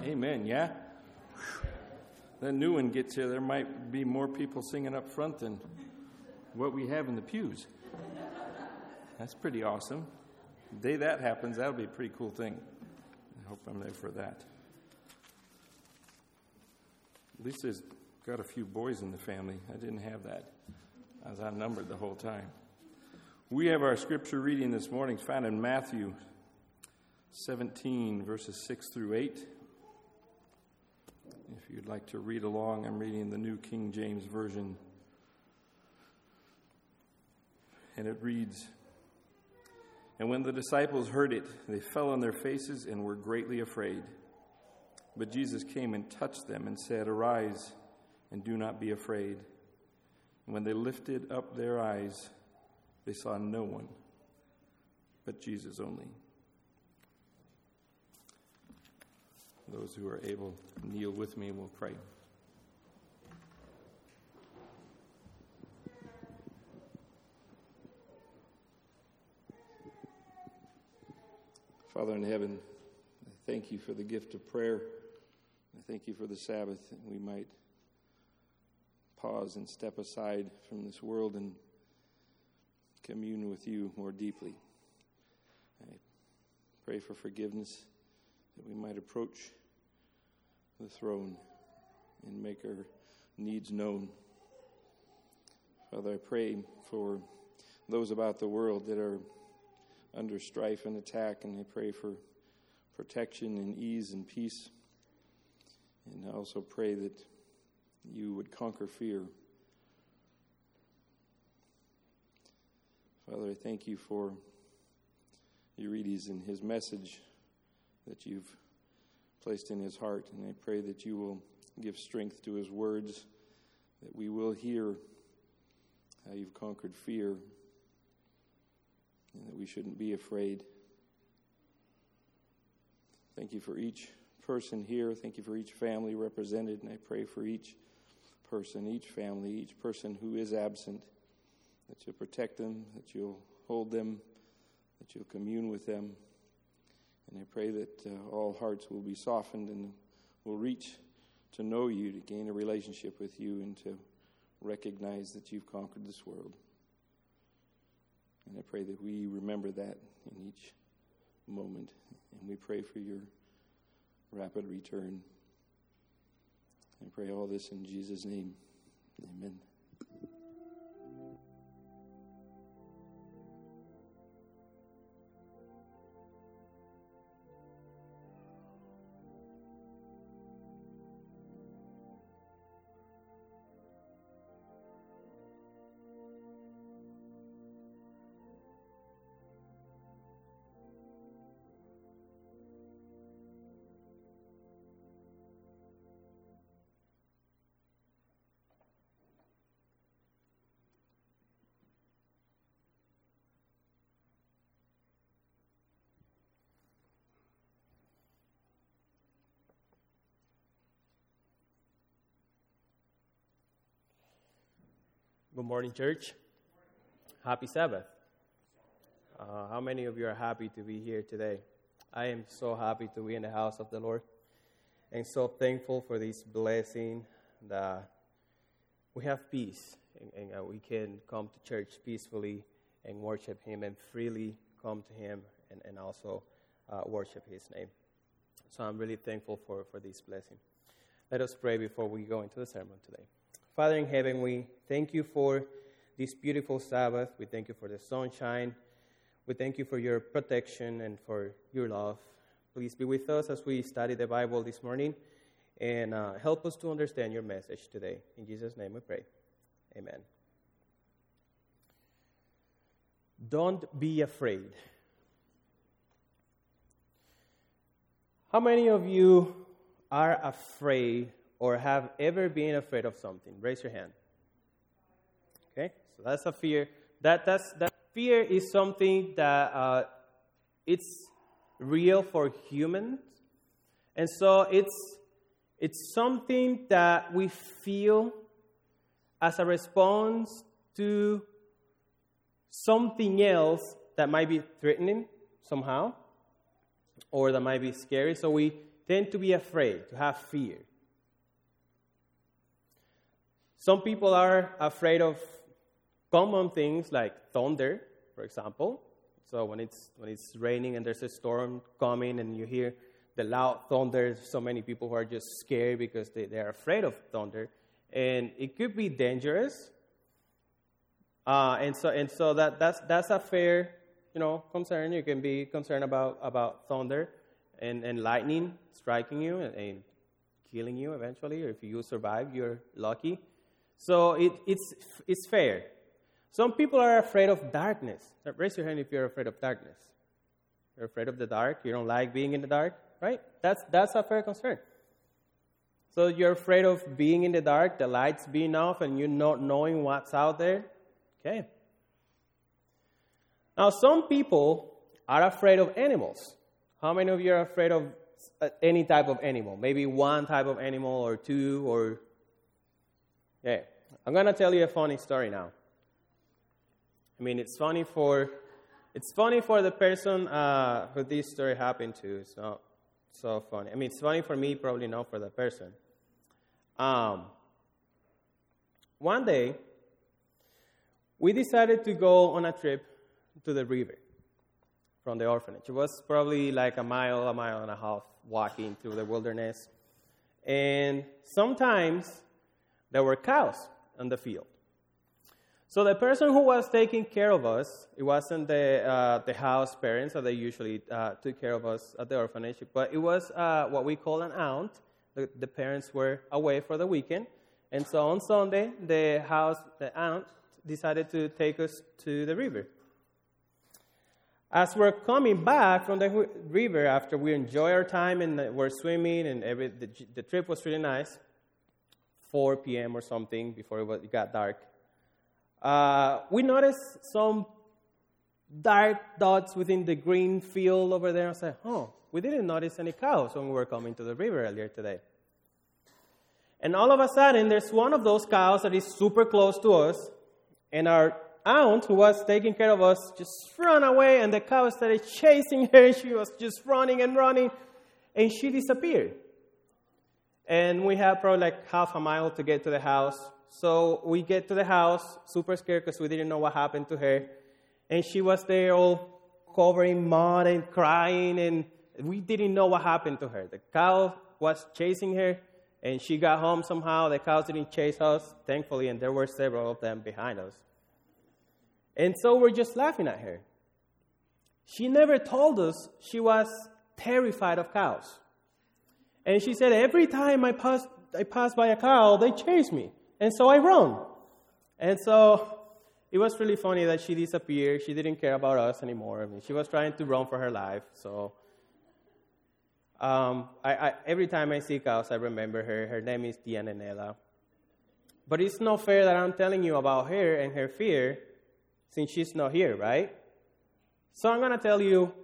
Amen, yeah? That new one gets here, there might be more people singing up front than what we have in the pews. That's pretty awesome. The day that happens, that'll be a pretty cool thing. I hope I'm there for that. Lisa's got a few boys in the family. I didn't have that. I was outnumbered the whole time. We have our scripture reading this morning found in Matthew 17, verses 6 through 8. If you'd like to read along, I'm reading the New King James Version. And it reads, "And when the disciples heard it, they fell on their faces and were greatly afraid. But Jesus came and touched them and said, 'Arise, and do not be afraid.' And when they lifted up their eyes, they saw no one but Jesus only." Those who are able, kneel with me and we'll pray. Father in heaven, I thank you for the gift of prayer. I thank you for the Sabbath, that we might pause and step aside from this world and commune with you more deeply. I pray for forgiveness, that we might approach the throne and make our needs known. Father, I pray for those about the world that are under strife and attack, and I pray for protection and ease and peace. And I also pray that you would conquer fear. Father, I thank you for Eurydice and his message that you've placed in his heart, and I pray that you will give strength to his words, that we will hear how you've conquered fear, and that we shouldn't be afraid. Thank you for each person here. Thank you for each family represented, and I pray for each person, each family, each person who is absent, that you'll protect them, that you'll hold them, that you'll commune with them. And I pray that all hearts will be softened and will reach to know you, to gain a relationship with you, and to recognize that you've conquered this world. And I pray that we remember that in each moment. And we pray for your rapid return. I pray all this in Jesus' name. Amen. Good morning, church. Happy Sabbath. How many of you are happy to be here today? I am so happy to be in the house of the Lord, and so thankful for this blessing that we have peace, and we can come to church peacefully and worship Him, and freely come to Him and also worship His name. So I'm really thankful for this blessing. Let us pray before we go into the sermon today. Father in heaven, we thank you for this beautiful Sabbath. We thank you for the sunshine. We thank you for your protection and for your love. Please be with us as we study the Bible this morning, and help us to understand your message today. In Jesus' name we pray. Amen. Don't be afraid. How many of you are afraid or have ever been afraid of something? Raise your hand. Okay, so that's a fear. That fear is something that it's real for humans, and so it's something that we feel as a response to something else that might be threatening somehow, or that might be scary. So we tend to be afraid, to have fear. Some people are afraid of common things like thunder, for example. So when it's raining and there's a storm coming and you hear the loud thunder, so many people who are just scared because they're afraid of thunder. And it could be dangerous. And so that's a fair, concern. You can be concerned about thunder and lightning striking you and killing you eventually. Or if you survive, you're lucky. So it's fair. Some people are afraid of darkness. Raise your hand if you're afraid of darkness. You're afraid of the dark. You don't like being in the dark, right? That's a fair concern. So you're afraid of being in the dark, the lights being off, and you not knowing what's out there. Okay. Now, some people are afraid of animals. How many of you are afraid of any type of animal? Maybe one type of animal or two or... Yeah. I'm going to tell you a funny story now. I mean, it's funny for the person who this story happened to. It's not so funny. I mean, it's funny for me, probably not for the person. One day, we decided to go on a trip to the river from the orphanage. It was probably like a mile and a half walking through the wilderness. And sometimes there were cows on the field. So the person who was taking care of us, it wasn't the house parents that they usually took care of us at the orphanage, but it was what we call an aunt. The parents were away for the weekend. And so on Sunday, the aunt decided to take us to the river. As we're coming back from the river after we enjoy our time and we're swimming and the trip was really nice, 4 p.m. or something before it got dark, we noticed some dark dots within the green field over there. I said, we didn't notice any cows when we were coming to the river earlier today. And all of a sudden, there's one of those cows that is super close to us, and our aunt, who was taking care of us, just ran away, and the cow started chasing her. She was just running and running, and she disappeared. And we had probably like half a mile to get to the house. So we get to the house, super scared because we didn't know what happened to her. And she was there all covered in mud and crying, and we didn't know what happened to her. The cow was chasing her, and she got home somehow. The cows didn't chase us, thankfully, and there were several of them behind us. And so we're just laughing at her. She never told us she was terrified of cows. And she said, every time I pass by a cow, they chase me. And so I run. And so it was really funny that she disappeared. She didn't care about us anymore. I mean, she was trying to run for her life. So every time I see cows, I remember her. Her name is Dianela. But it's not fair that I'm telling you about her and her fear since she's not here, right? So I'm going to tell you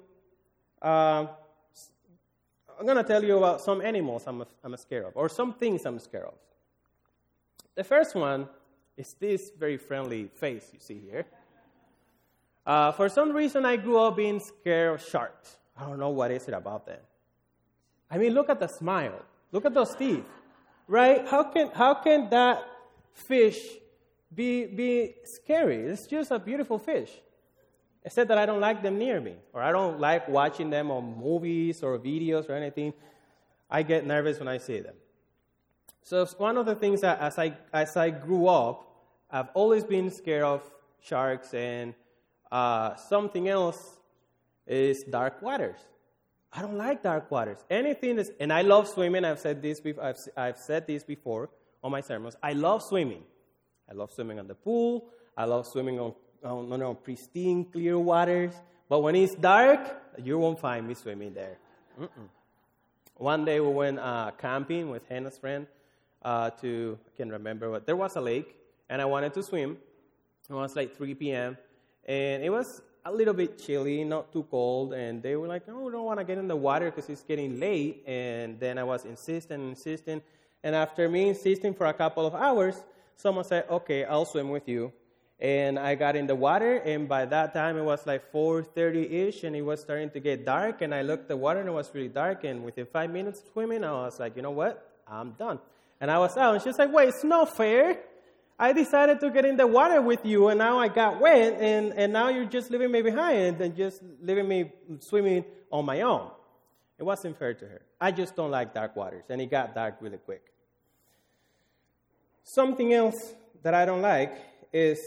about some animals I'm scared of, or some things I'm scared of. The first one is this very friendly face you see here. For some reason, I grew up being scared of sharks. I don't know what is it about them. I mean, look at the smile. Look at those teeth, right? How can that fish be scary? It's just a beautiful fish. Except that I don't like them near me, or I don't like watching them on movies or videos or anything. I get nervous when I see them. So it's one of the things that as I grew up, I've always been scared of sharks, and something else is dark waters. I don't like dark waters. And I love swimming. I've said this before on my sermons. I love swimming. I love swimming on the pool. I love swimming on pristine, clear waters. But when it's dark, you won't find me swimming there. One day we went camping with Hannah's friend I can't remember what. There was a lake, and I wanted to swim. It was like 3 p.m., and it was a little bit chilly, not too cold, and they were like, oh, we don't want to get in the water because it's getting late. And then I was insisting, and after me insisting for a couple of hours, someone said, okay, I'll swim with you. And I got in the water, and by that time it was like 4:30-ish, and it was starting to get dark, and I looked at the water, and it was really dark, and within 5 minutes swimming, I was like, you know what? I'm done. And I was out, and she's like, wait, it's not fair. I decided to get in the water with you, and now I got wet, and now you're just leaving me behind and just leaving me swimming on my own. It wasn't fair to her. I just don't like dark waters, and it got dark really quick. Something else that I don't like is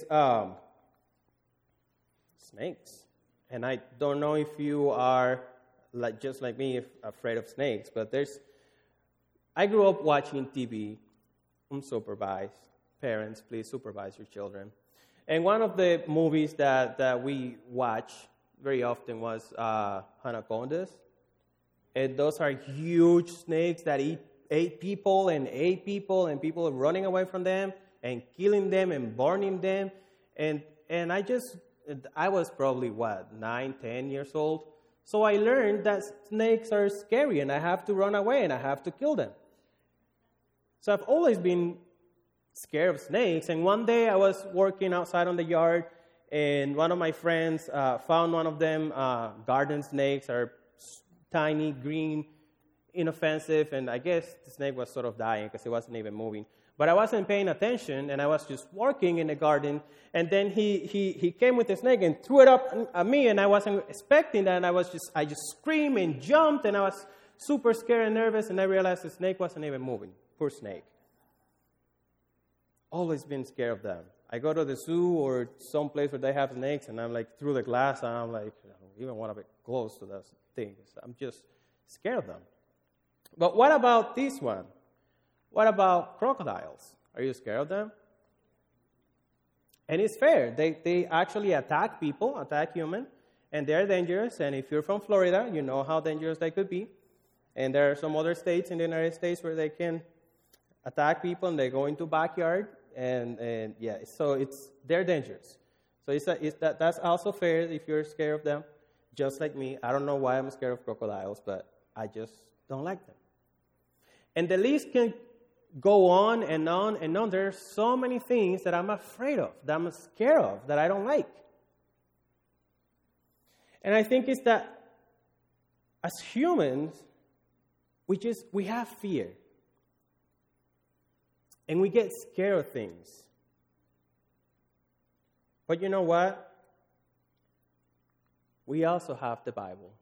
snakes. And I don't know if you are just like me, afraid of snakes, but I grew up watching TV unsupervised. Parents, please supervise your children. And one of the movies that we watch very often was Anacondas. And those are huge snakes that ate people, and people running away from them and killing them and burning them. And I was probably, 9, 10 years old. So I learned that snakes are scary, and I have to run away, and I have to kill them. So I've always been scared of snakes. And one day I was working outside on the yard, and one of my friends found one of them. Garden snakes are tiny, green, inoffensive, and I guess the snake was sort of dying because it wasn't even moving. But I wasn't paying attention, and I was just working in the garden, and then he came with the snake and threw it up at me, and I wasn't expecting that, and I just screamed and jumped, and I was super scared and nervous, and I realized the snake wasn't even moving. Poor snake. Always been scared of them. I go to the zoo or some place where they have snakes, and I'm like through the glass, and I'm like, I don't even want to be close to those things. I'm just scared of them. But what about this one? What about crocodiles? Are you scared of them? And it's fair. They actually attack people, attack humans, and they're dangerous. And if you're from Florida, you know how dangerous they could be. And there are some other states in the United States where they can attack people, and they go into backyard. And so they're dangerous. So that's also fair if you're scared of them, just like me. I don't know why I'm scared of crocodiles, but I just don't like them. And the list can go on and on and on. There are so many things that I'm afraid of, that I'm scared of, that I don't like. And I think it's that as humans, we have fear. And we get scared of things. But you know what? We also have the Bible.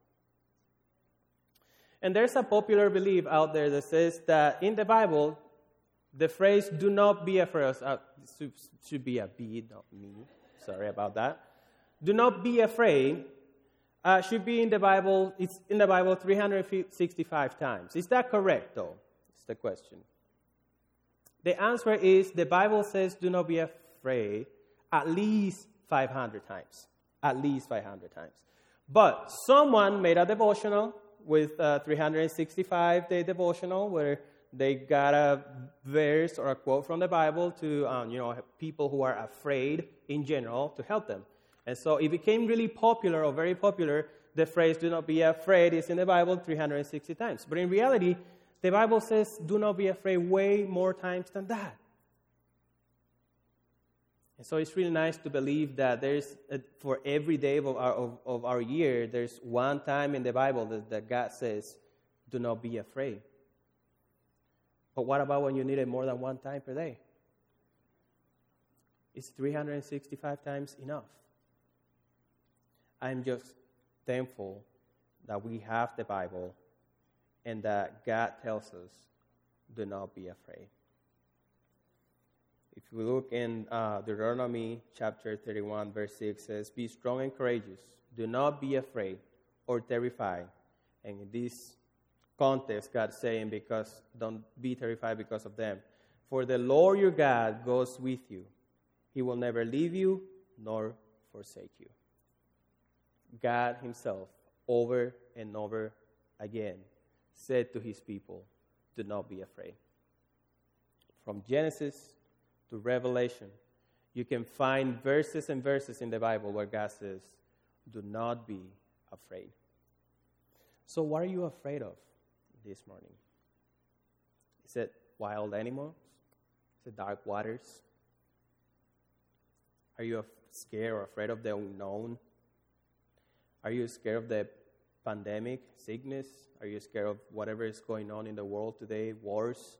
And there's a popular belief out there that says that in the Bible, the phrase, do not be afraid, should be a B, not me. Sorry about that. Do not be afraid should be in the Bible, it's in the Bible 365 times. Is that correct, though? It's the question. The answer is the Bible says do not be afraid at least 500 times. At least 500 times. But someone made a devotional with 365-day devotional where they got a verse or a quote from the Bible to people who are afraid in general to help them. And so it became really popular or very popular. The phrase do not be afraid is in the Bible 360 times. But in reality, the Bible says, do not be afraid way more times than that. And so it's really nice to believe that for every day of our year, there's one time in the Bible that God says, do not be afraid. But what about when you need it more than one time per day? Is 365 times enough? I'm just thankful that we have the Bible and that God tells us, do not be afraid. If we look in Deuteronomy chapter 31, verse 6, says, be strong and courageous. Do not be afraid or terrified. And in this context, God's saying, because don't be terrified because of them. For the Lord your God goes with you. He will never leave you nor forsake you. God himself, over and over again, said to his people, do not be afraid. From Genesis to Revelation, you can find verses and verses in the Bible where God says, do not be afraid. So what are you afraid of this morning? Is it wild animals? Is it dark waters? Are you scared or afraid of the unknown? Are you scared of the pandemic, sickness? Are you scared of whatever is going on in the world today, wars?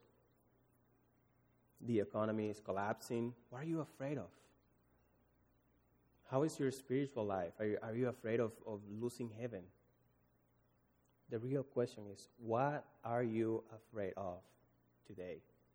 The economy is collapsing. What are you afraid of? How is your spiritual life? Are you afraid of losing heaven? The real question is, what are you afraid of today?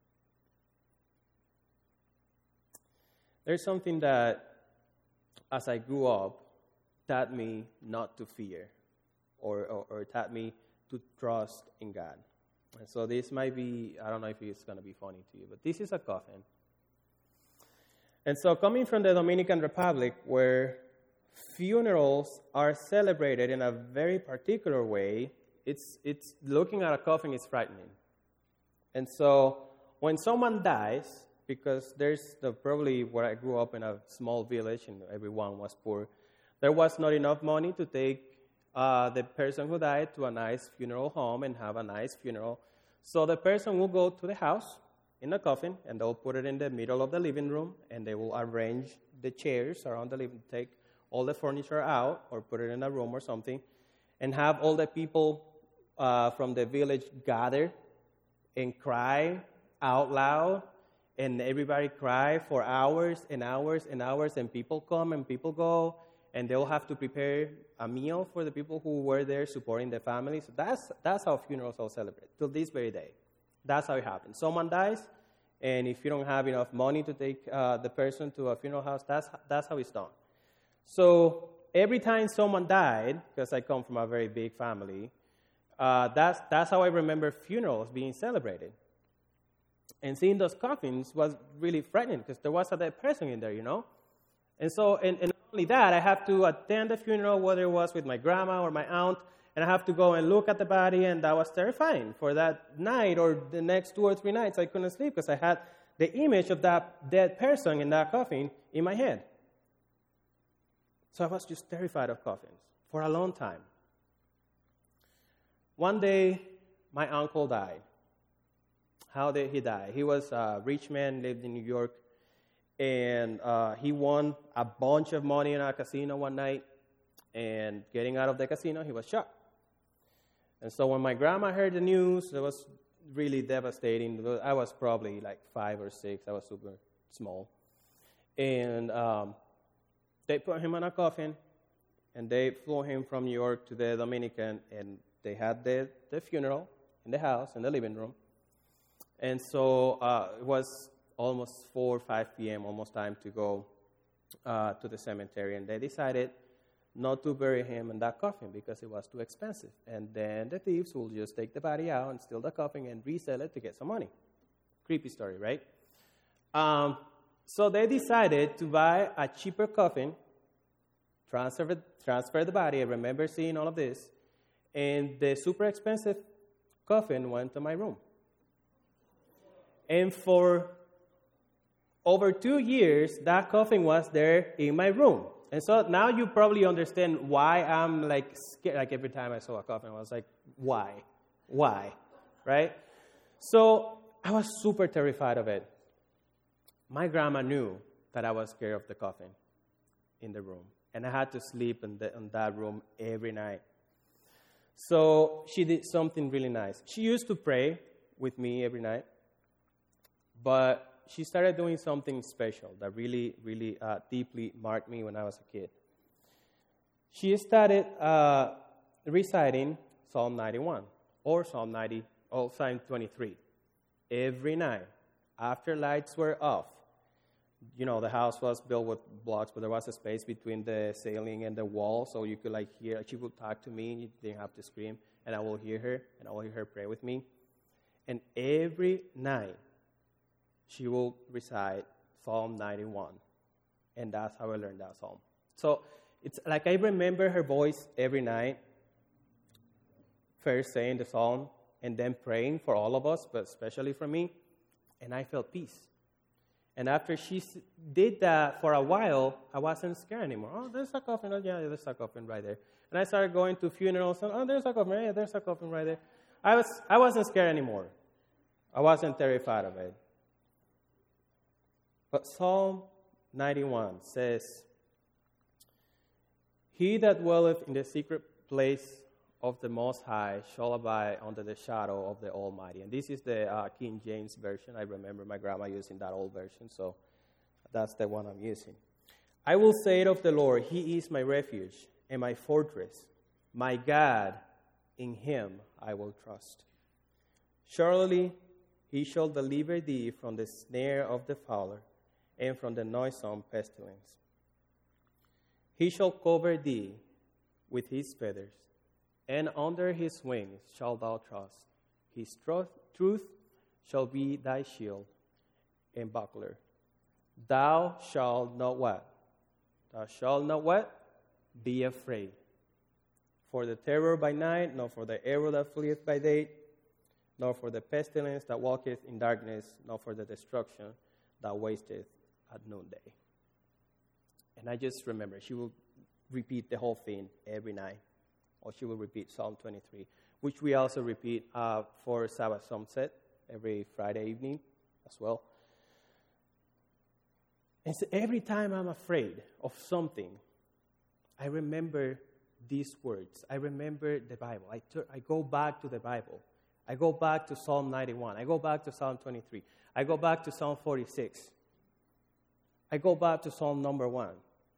There's something that, as I grew up, taught me not to fear or taught me to trust in God. And so this might be, I don't know if it's going to be funny to you, but this is a coffin. And so coming from the Dominican Republic, where funerals are celebrated in a very particular way, it's looking at a coffin is frightening. And so when someone dies, because there's probably where I grew up in a small village and everyone was poor, there was not enough money to take the person who died to a nice funeral home and have a nice funeral. So the person will go to the house in a coffin, and they'll put it in the middle of the living room, and they will arrange the chairs around the living, take all the furniture out or put it in a room or something, and have all the people from the village gather and cry out loud, and everybody cry for hours and hours and hours, and people come and people go, and they'll have to prepare a meal for the people who were there supporting the family. So that's how funerals are celebrated till this very day. That's how it happens. Someone dies, and if you don't have enough money to take the person to a funeral house, that's how it's done. So every time someone died, because I come from a very big family, that's how I remember funerals being celebrated. And seeing those coffins was really frightening because there was a dead person in there, you know. And so, and not only that, I have to attend the funeral, whether it was with my grandma or my aunt, and I have to go and look at the body, and that was terrifying. For that night or the next 2 or 3 nights, I couldn't sleep because I had the image of that dead person in that coffin in my head. So I was just terrified of coffins for a long time. One day, my uncle died. How did he die? He was a rich man, lived in New York, and he won a bunch of money in a casino one night, and getting out of the casino, he was shot. And so when my grandma heard the news, it was really devastating. I was probably like 5 or 6. I was super small. And they put him in a coffin, and they flew him from New York to the Dominican, and they had the funeral in the house, in the living room. And so it was almost 4 or 5 p.m., almost time to go to the cemetery. And they decided not to bury him in that coffin because it was too expensive. And then the thieves will just take the body out and steal the coffin and resell it to get some money. Creepy story, right? So they decided to buy a cheaper coffin, transfer the body. I remember seeing all of this. And the super expensive coffin went to my room. And for over 2 years, that coffin was there in my room. And so now you probably understand why I'm like scared. Like every time I saw a coffin, I was like, why? Why? Right? So I was super terrified of it. My grandma knew that I was scared of the coffin in the room. And I had to sleep in that room every night. So she did something really nice. She used to pray with me every night. But she started doing something special that really, really deeply marked me when I was a kid. She started reciting Psalm 91 or Psalm 90 or Psalm 23 every night after lights were off. You know, the house was built with blocks, but there was a space between the ceiling and the wall, so you could like hear. She would talk to me, and you didn't have to scream, and I will hear her, and I will hear her pray with me. And every night, she will recite Psalm 91. And that's how I learned that psalm. So it's like I remember her voice every night, first saying the psalm, and then praying for all of us, but especially for me. And I felt peace. And after she did that for a while, I wasn't scared anymore. Oh, there's a coffin. Oh, yeah, there's a coffin right there. And I started going to funerals. And, oh, there's a coffin. Yeah, there's a coffin right there. I wasn't scared anymore. I wasn't terrified of it. But Psalm 91 says, "He that dwelleth in the secret place of the Most High shall abide under the shadow of the Almighty." And this is the King James Version. I remember my grandma using that old version, so that's the one I'm using. "I will say it of the Lord, He is my refuge and my fortress. My God, in Him I will trust. Surely He shall deliver thee from the snare of the fowler and from the noisome pestilence. He shall cover thee with His feathers, and under His wings shalt thou trust. His truth shall be thy shield and buckler. Thou shalt not what? Thou shalt not what? Be afraid. For the terror by night, nor for the arrow that fleeth by day, nor for the pestilence that walketh in darkness, nor for the destruction that wasteth at noonday." And I just remember she will repeat the whole thing every night, or she will repeat Psalm 23, which we also repeat for Sabbath sunset every Friday evening as well. And so every time I'm afraid of something, I remember these words. I remember the Bible. I go back to the Bible. I go back to Psalm 91. I go back to Psalm 23. I go back to Psalm 46. I go back to Psalm number 1.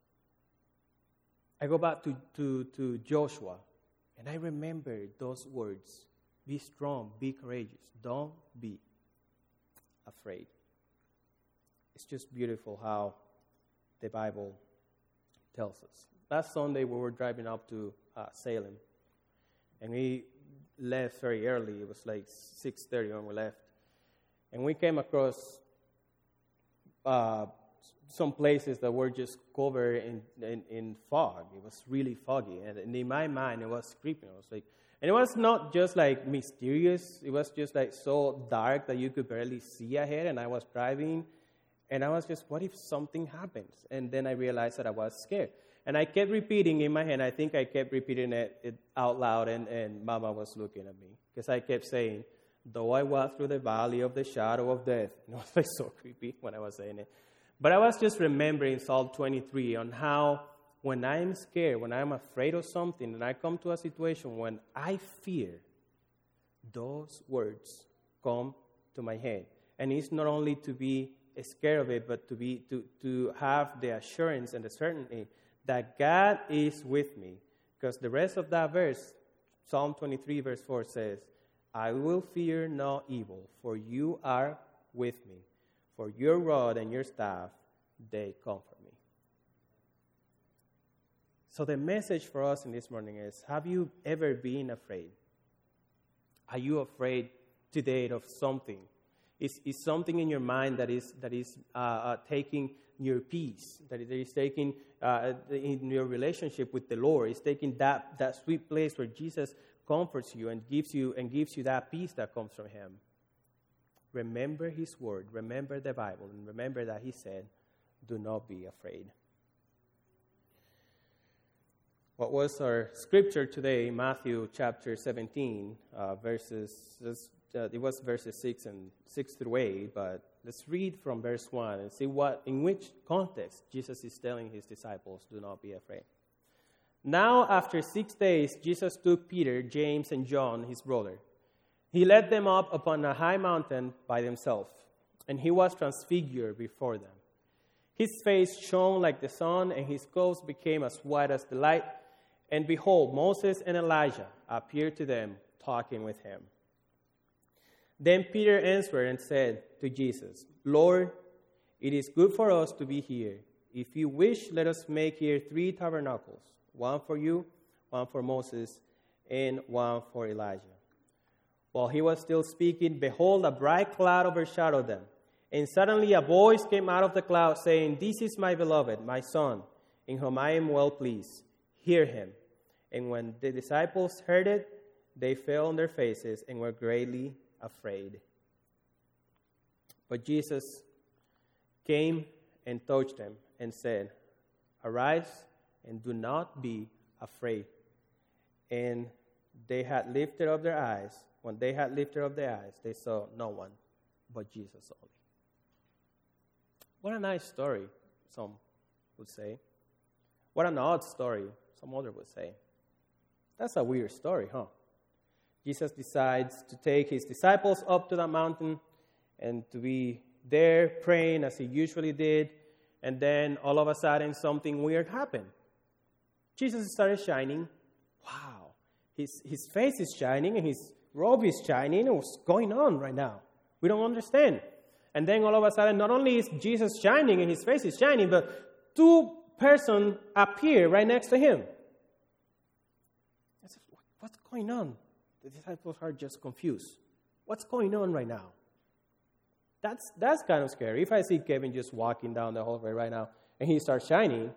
I go back to Joshua. And I remember those words. Be strong, be courageous. Don't be afraid. It's just beautiful how the Bible tells us. Last Sunday, we were driving up to Salem, and we left very early. It was like 6:30 when we left. And we came across some places that were just covered in fog. It was really foggy. And in my mind, it was creeping. I was like, and it was not just like mysterious. It was just like so dark that you could barely see ahead. And I was driving, and I was just, what if something happens? And then I realized that I was scared. And I kept repeating in my head, I think I kept repeating it out loud, and Mama was looking at me. Because I kept saying, "Though I walk through the valley of the shadow of death." And it was like so creepy when I was saying it. But I was just remembering Psalm 23 on how when I'm scared, when I'm afraid of something, and I come to a situation when I fear, those words come to my head. And it's not only to be scared of it, but to have the assurance and the certainty that God is with me. Because the rest of that verse, Psalm 23 verse 4 says, "I will fear no evil, for you are with me. For your rod and your staff, they comfort me." So the message for us in this morning is, have you ever been afraid? Are you afraid today of something? Is something in your mind that is taking your peace, that is taking in your relationship with the Lord, is taking that sweet place where Jesus comforts you and gives you that peace that comes from Him? Remember His word, remember the Bible, and remember that He said, "Do not be afraid." What was our scripture today? Matthew chapter 17, it was verses 6 through 8, but let's read from verse 1 and see in which context Jesus is telling His disciples, "Do not be afraid." "Now, after 6 days, Jesus took Peter, James, and John, his brother. He led them up upon a high mountain by themselves, and He was transfigured before them. His face shone like the sun, and His clothes became as white as the light. And behold, Moses and Elijah appeared to them, talking with Him. Then Peter answered and said to Jesus, "Lord, it is good for us to be here. If you wish, let us make here 3 tabernacles, one for you, one for Moses, and one for Elijah." While he was still speaking, behold, a bright cloud overshadowed them. And suddenly a voice came out of the cloud saying, "This is my beloved, my Son, in whom I am well pleased. Hear Him." And when the disciples heard it, they fell on their faces and were greatly afraid. But Jesus came and touched them and said, "Arise and do not be afraid." And they had lifted up their eyes. When they had lifted up their eyes, they saw no one but Jesus only. What a nice story. some would say. What an odd story, some other would say. That's a weird story, huh? Jesus decides to take his disciples up to the mountain and to be there praying as he usually did. And then all of a sudden, something weird happened. Jesus started shining. Wow. His face is shining and his robe is shining. What's going on right now? We don't understand. And then all of a sudden, not only is Jesus shining and his face is shining, but two persons appear right next to him. I said, what's going on? The disciples are just confused. What's going on right now? That's kind of scary. If I see Kevin just walking down the hallway right now and he starts shining,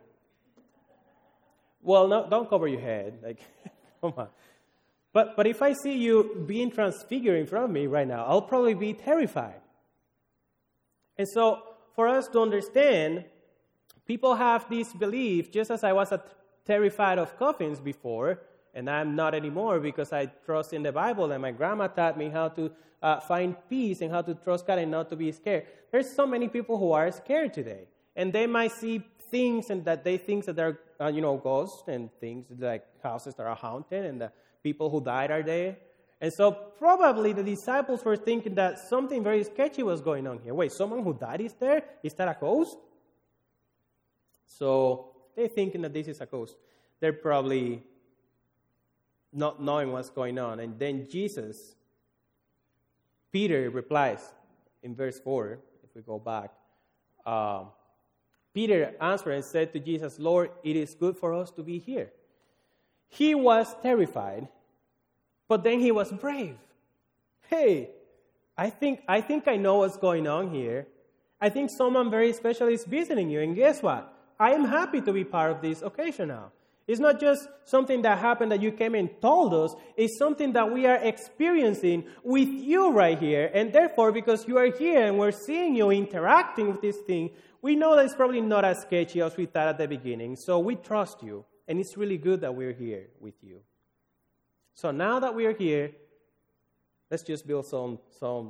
well, no, don't cover your head. Like, come on. But if I see you being transfigured in front of me right now, I'll probably be terrified. And so, for us to understand, people have this belief, just as I was terrified of coffins before, and I'm not anymore because I trust in the Bible, and my grandma taught me how to find peace and how to trust God and not to be scared. There's so many people who are scared today, and they might see things and that they think that they're, ghosts and things like houses that are haunted and the people who died are there. And so probably the disciples were thinking that something very sketchy was going on here. Wait, someone who died is there? Is that a ghost? So they're thinking that this is a ghost. They're probably not knowing what's going on. And then Peter replies in verse 4, if we go back. Peter answered and said to Jesus, Lord, it is good for us to be here. He was terrified, but then he was brave. Hey, I think I know what's going on here. I think someone very special is visiting you. And guess what? I am happy to be part of this occasion now. It's not just something that happened that you came and told us. It's something that we are experiencing with you right here. And therefore, because you are here and we're seeing you interacting with this thing, we know that it's probably not as sketchy as we thought at the beginning. So we trust you. And it's really good that we're here with you. So now that we're here, let's just build some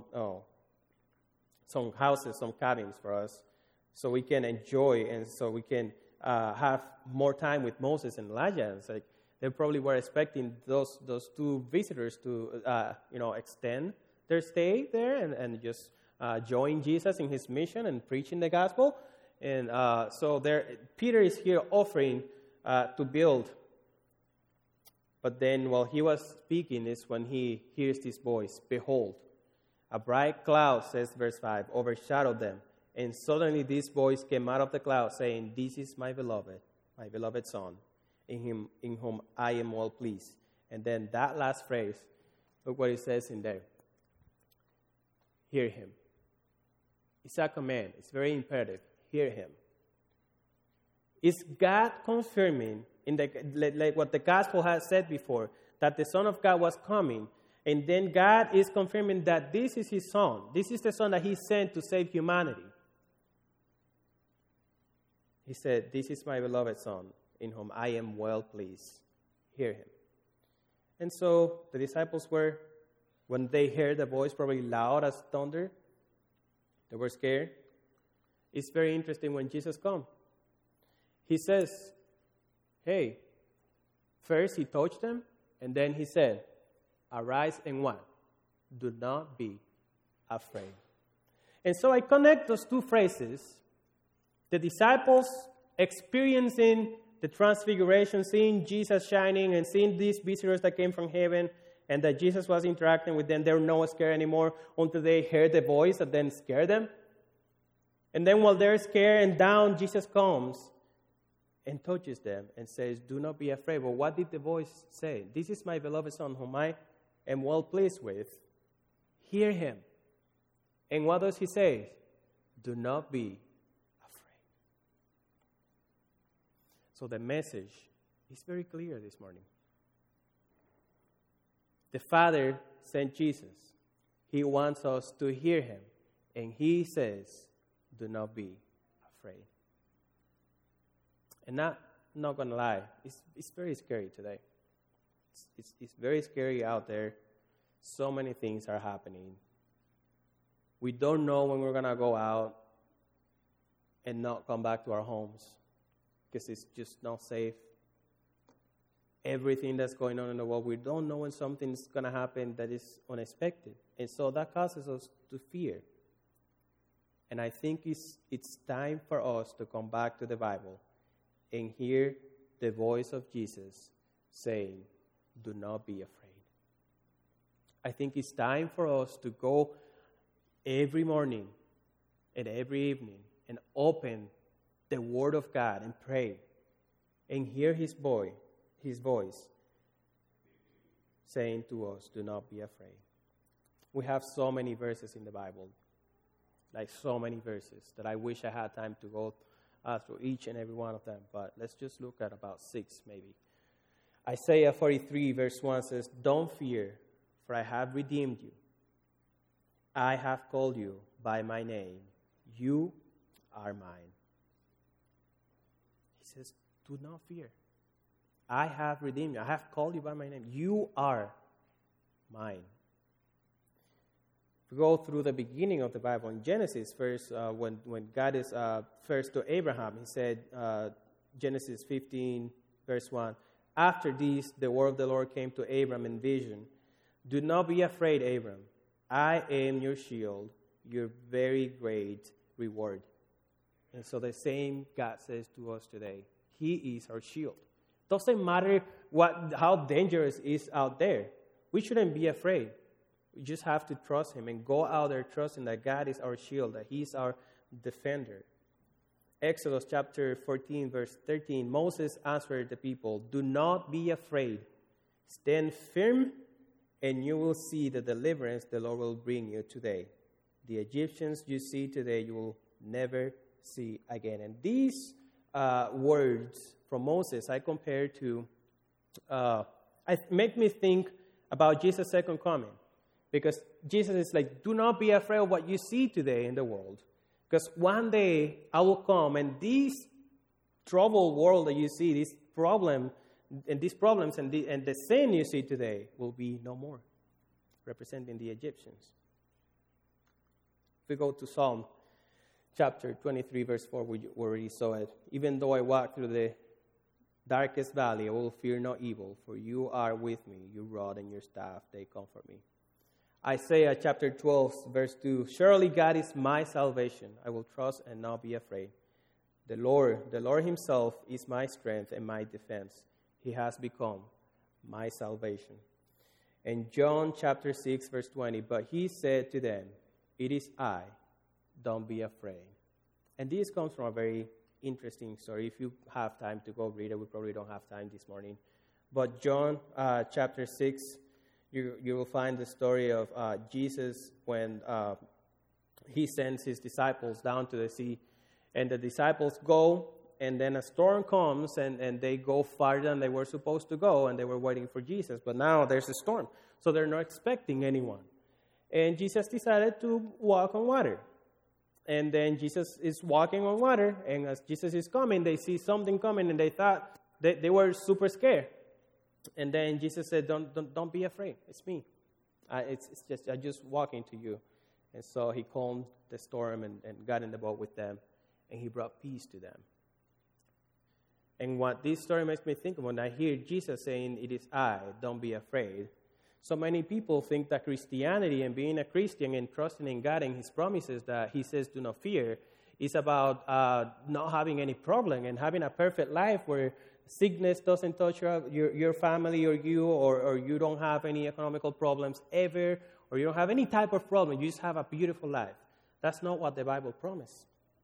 houses, some cabins for us, so we can enjoy and so we can have more time with Moses and Elijah. It's like they probably were expecting those two visitors to extend their stay there and just join Jesus in his mission and preaching the gospel. And so Peter is here offering to build. But then while he was speaking is when he hears this voice, behold, a bright cloud, says verse 5, overshadowed them. And suddenly this voice came out of the cloud saying, this is my beloved son, in whom I am well pleased. And then that last phrase, look what it says in there. Hear him. It's a command. It's very imperative. Hear him. Is God confirming, like what the gospel has said before, that the Son of God was coming, and then God is confirming that this is his Son. This is the Son that he sent to save humanity. He said, this is my beloved Son, in whom I am well pleased. Hear him. And so the disciples were, when they heard the voice probably loud as thunder, they were scared. It's very interesting when Jesus comes. He says, hey, first he touched them, and then he said, arise and what? Do not be afraid. And so I connect those two phrases, the disciples experiencing the transfiguration, seeing Jesus shining and seeing these visitors that came from heaven, and that Jesus was interacting with them. They were not scared anymore until they heard the voice that then scared them. And then while they're scared and down, Jesus comes and touches them and says, do not be afraid. But what did the voice say? This is my beloved Son whom I am well pleased with. Hear him. And what does he say? Do not be afraid. So the message is very clear this morning. The Father sent Jesus. He wants us to hear him. And he says, do not be afraid. And I'm not going to lie, it's very scary today. It's very scary out there. So many things are happening. We don't know when we're going to go out. and not come back to our homes because it's just not safe. Everything that's going on in the world, we don't know when something's going to happen that is unexpected. And so that causes us to fear. And I think it's time for us to come back to the Bible and hear the voice of Jesus saying, do not be afraid. I think it's time for us to go every morning and every evening and open the Word of God and pray and hear His voice saying to us, do not be afraid. We have so many verses in the Bible, like so many verses, that I wish I had time to go through each and every one of them, but let's just look at about 6 maybe. Isaiah 43 verse 1 says, don't fear, for I have redeemed you. I have called you by my name. You are mine. He says, do not fear. I have redeemed you. I have called you by my name. You are mine. If we go through the beginning of the Bible, in Genesis, first, when God is first to Abraham, he said, Genesis 15, verse 1, after this, the word of the Lord came to Abram in vision. Do not be afraid, Abram. I am your shield, your very great reward. And so the same God says to us today. He is our shield. Doesn't matter how dangerous it is out there. We shouldn't be afraid. We just have to trust Him and go out there trusting that God is our shield, that He is our defender. Exodus chapter 14, verse 13, Moses answered the people, do not be afraid. Stand firm, and you will see the deliverance the Lord will bring you today. The Egyptians you see today, you will never see again. And these words from Moses, I compare to, make me think about Jesus' second coming. Because Jesus is like, do not be afraid of what you see today in the world. Because one day I will come, and this troubled world that you see, this problem, and these problems and the sin you see today will be no more, representing the Egyptians. If we go to Psalm chapter 23, verse 4, we already saw it. Even though I walk through the darkest valley, I will fear no evil, for you are with me. Your rod and your staff, they comfort me. Isaiah chapter 12, verse 2, surely God is my salvation. I will trust and not be afraid. The Lord Himself is my strength and my defense. He has become my salvation. And John chapter 6, verse 20, but He said to them, it is I, don't be afraid. And this comes from a very interesting story. If you have time to go read it, we probably don't have time this morning. But John chapter 6, you will find the story of Jesus when He sends His disciples down to the sea. And the disciples go, and then a storm comes, and they go farther than they were supposed to go, and they were waiting for Jesus. But now there's a storm, so they're not expecting anyone. And Jesus decided to walk on water. And then Jesus is walking on water, and as Jesus is coming, they see something coming, and they thought they were super scared. And then Jesus said, "Don't be afraid. It's me. I'm just walking to you." And so He calmed the storm and got in the boat with them, and He brought peace to them. And what this story makes me think of, when I hear Jesus saying, "It is I, don't be afraid," so many people think that Christianity and being a Christian and trusting in God and His promises that He says, "Do not fear," is about not having any problem and having a perfect life where sickness doesn't touch your family or you, or you don't have any economical problems ever, or you don't have any type of problem. You just have a beautiful life. That's not what the Bible promises.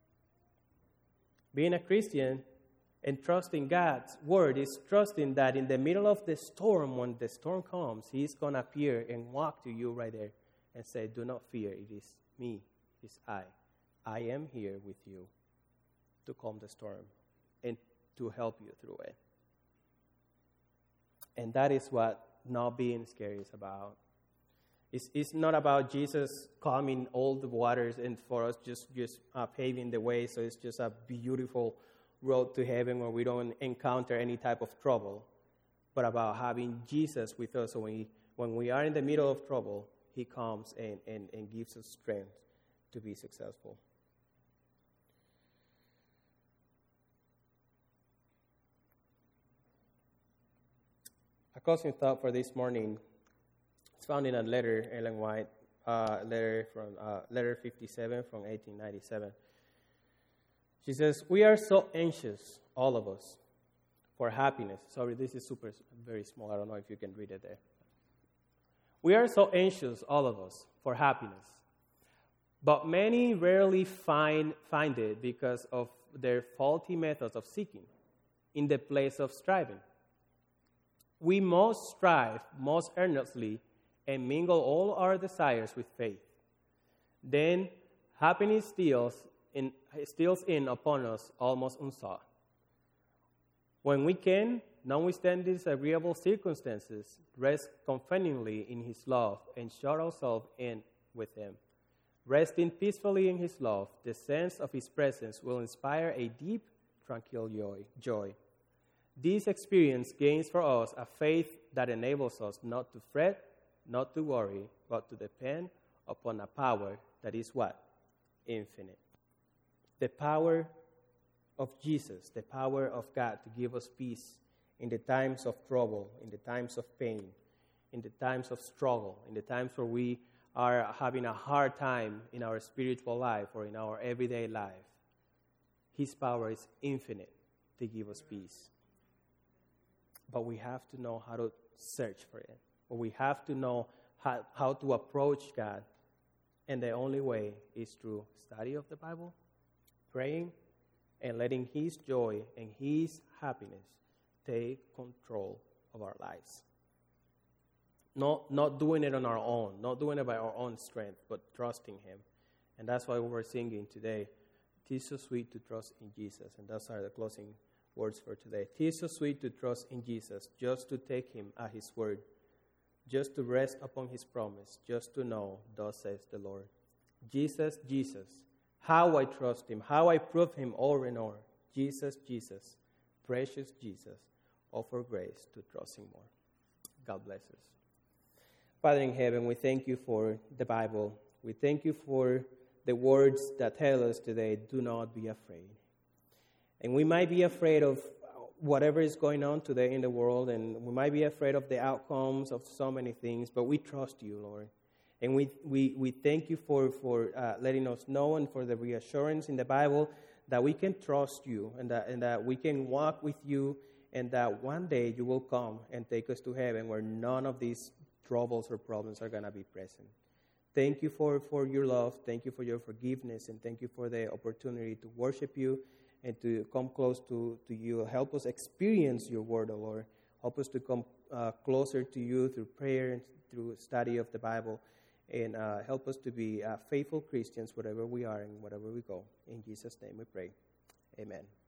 Being a Christian and trusting God's word is trusting that in the middle of the storm, when the storm comes, He's going to appear and walk to you right there and say, "Do not fear. It is me. It's I. I am here with you to calm the storm and to help you through it." And that is what not being scared is about. It's not about Jesus calming all the waters and for us just paving the way, so it's just a beautiful road to heaven where we don't encounter any type of trouble, but about having Jesus with us. So when we are in the middle of trouble, He comes and gives us strength to be successful. closing thought for this morning is found in a letter, Ellen White, letter 57 from 1897. She says, "We are so anxious, all of us, for happiness." Sorry, this is very small. I don't know if you can read it there. "We are so anxious, all of us, for happiness. But many rarely find it because of their faulty methods of seeking in the place of striving. We must strive most earnestly and mingle all our desires with faith. Then happiness steals in upon us almost unsought. When we can, notwithstanding disagreeable circumstances, rest confidingly in His love and shut ourselves in with Him. Resting peacefully in His love, the sense of His presence will inspire a deep, tranquil joy. This experience gains for us a faith that enables us not to fret, not to worry, but to depend upon a power that is what? Infinite. The power of Jesus, the power of God to give us peace in the times of trouble, in the times of pain, in the times of struggle, in the times where we are having a hard time in our spiritual life or in our everyday life. His power is infinite to give us peace. But we have to know how to search for it. Or we have to know how to approach God. And the only way is through study of the Bible, praying, and letting His joy and His happiness take control of our lives. Not doing it on our own, not doing it by our own strength, but trusting Him. And that's why we're singing today, "'Tis so sweet to trust in Jesus." And those are the closing words for today. "'Tis so sweet to trust in Jesus, just to take Him at His word, just to rest upon His promise, just to know, thus says the Lord. Jesus, Jesus, how I trust Him, how I prove Him over and over. Jesus, Jesus, precious Jesus, offer grace to trust Him more." God bless us. Father in heaven, we thank You for the Bible. We thank You for the words that tell us today, do not be afraid. And we might be afraid of whatever is going on today in the world, and we might be afraid of the outcomes of so many things, but we trust You, Lord. And we thank You for letting us know, and for the reassurance in the Bible that we can trust You, and that we can walk with You, and that one day You will come and take us to heaven where none of these troubles or problems are going to be present. Thank You for Your love. Thank You for Your forgiveness, and thank You for the opportunity to worship You and to come close to You. Help us experience Your word, O Lord. Help us to come closer to You through prayer and through study of the Bible. And help us to be faithful Christians wherever we are and wherever we go. In Jesus' name we pray. Amen.